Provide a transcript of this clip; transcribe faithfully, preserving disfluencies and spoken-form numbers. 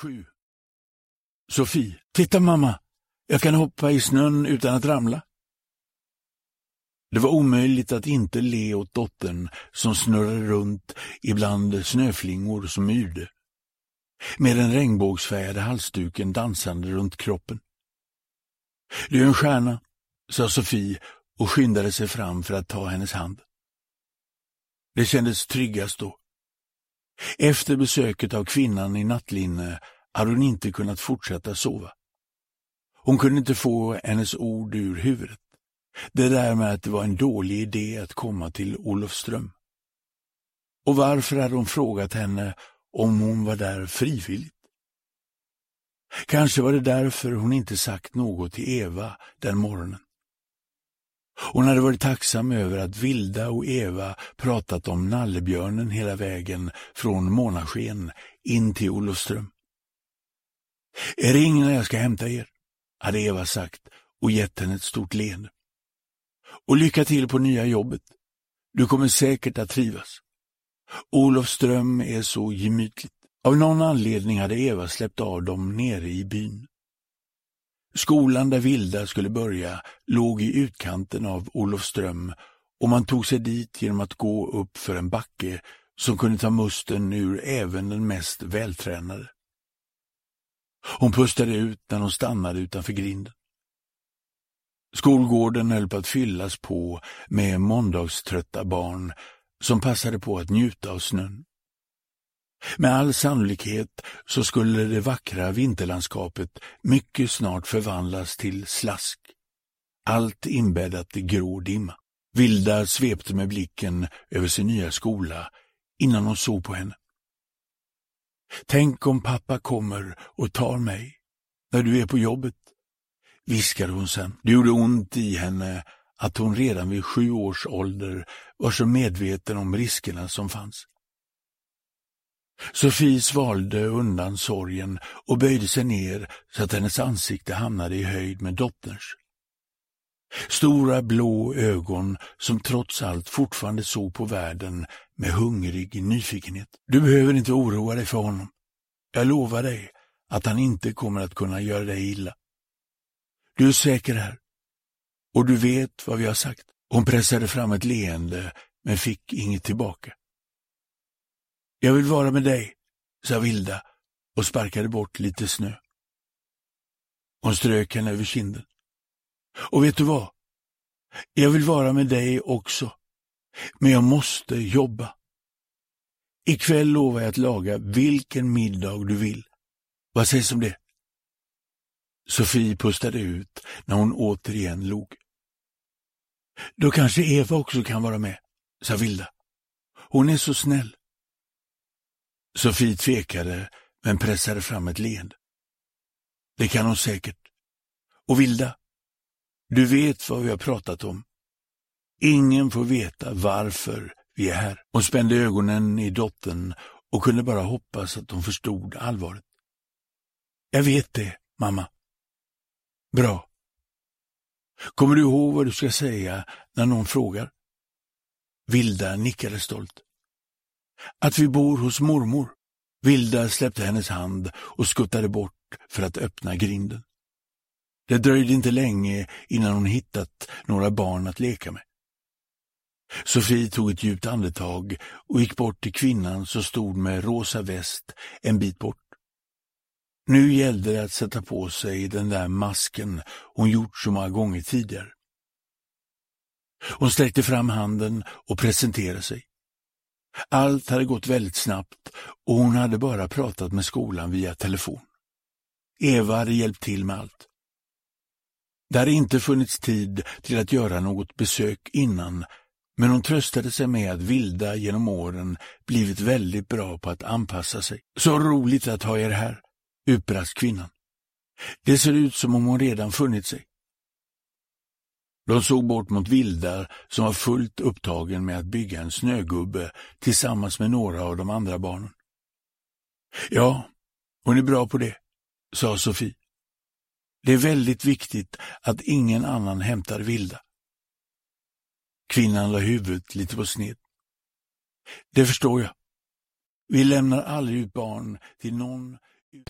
sju. Sofie, titta mamma, jag kan hoppa i snön utan att ramla. Det var omöjligt att inte le åt dottern som snurrade runt ibland snöflingor som yrde, med den regnbågsfärgade halsduken dansande runt kroppen. Du är en stjärna, sa Sofie och skyndade sig fram för att ta hennes hand. Det kändes tryggast då. Efter besöket av kvinnan i nattlinne hade hon inte kunnat fortsätta sova. Hon kunde inte få hennes ord ur huvudet. Det där med att det var en dålig idé att komma till Olofström. Och varför hade hon frågat henne om hon var där frivilligt? Kanske var det därför hon inte sagt något till Eva den morgonen. Hon hade varit tacksam över att Vilda och Eva pratat om nallebjörnen hela vägen från Månarsken in till Olofström. Ring när jag ska hämta er, hade Eva sagt och gett henne ett stort leende. Och lycka till på nya jobbet. Du kommer säkert att trivas. Olofström är så gemytligt. Av någon anledning hade Eva släppt av dem nere i byn. Skolan där Vilda skulle börja låg i utkanten av Olofström och man tog sig dit genom att gå upp för en backe som kunde ta musten ur även den mest vältränade. Hon pustade ut när hon stannade utanför grinden. Skolgården höll på att fyllas på med måndagströtta barn som passade på att njuta av snön. Med all sannolikhet så skulle det vackra vinterlandskapet mycket snart förvandlas till slask. Allt inbäddat i grå dimma. Vilda svepte med blicken över sin nya skola innan hon såg på henne. Tänk om pappa kommer och tar mig när du är på jobbet, viskade hon sen. Det gjorde ont i henne att hon redan vid sju års ålder var så medveten om riskerna som fanns. Sofie svalde undan sorgen och böjde sig ner så att hennes ansikte hamnade i höjd med dotterns. Stora blå ögon som trots allt fortfarande såg på världen med hungrig nyfikenhet. Du behöver inte oroa dig för honom. Jag lovar dig att han inte kommer att kunna göra dig illa. Du är säker här. Och du vet vad vi har sagt. Hon pressade fram ett leende men fick inget tillbaka. Jag vill vara med dig, sa Vilda och sparkade bort lite snö. Hon strök henne över kinden. Och vet du vad? Jag vill vara med dig också. Men jag måste jobba. Ikväll lovar jag att laga vilken middag du vill. Vad sägs om det? Sofie pustade ut när hon återigen log. Då kanske Eva också kan vara med, sa Vilda. Hon är så snäll. Sofie tvekade men pressade fram ett leende. Det kan hon säkert. Och Vilda, du vet vad vi har pratat om. Ingen får veta varför vi är här. Hon spände ögonen i dottern och kunde bara hoppas att hon förstod allvaret. Jag vet det, mamma. Bra. Kommer du ihåg vad du ska säga när någon frågar? Vilda nickade stolt. Att vi bor hos mormor. Vilda släppte hennes hand och skuttade bort för att öppna grinden. Det dröjde inte länge innan hon hittat några barn att leka med. Sofie tog ett djupt andetag och gick bort till kvinnan som stod med rosa väst en bit bort. Nu gällde det att sätta på sig den där masken hon gjort så många gånger tidigare. Hon sträckte fram handen och presenterade sig. Allt hade gått väldigt snabbt och hon hade bara pratat med skolan via telefon. Eva hade hjälpt till med allt. Det hade inte funnits tid till att göra något besök innan, men hon tröstade sig med att Vilda genom åren blivit väldigt bra på att anpassa sig. Så roligt att ha er här, utbrast kvinnan. Det ser ut som om hon redan funnit sig. De såg bort mot Vilda som var fullt upptagen med att bygga en snögubbe tillsammans med några av de andra barnen. Ja, hon är bra på det, sa Sofie. Det är väldigt viktigt att ingen annan hämtar Vilda. Kvinnan la huvudet lite på sned. Det förstår jag. Vi lämnar aldrig ut barn till någon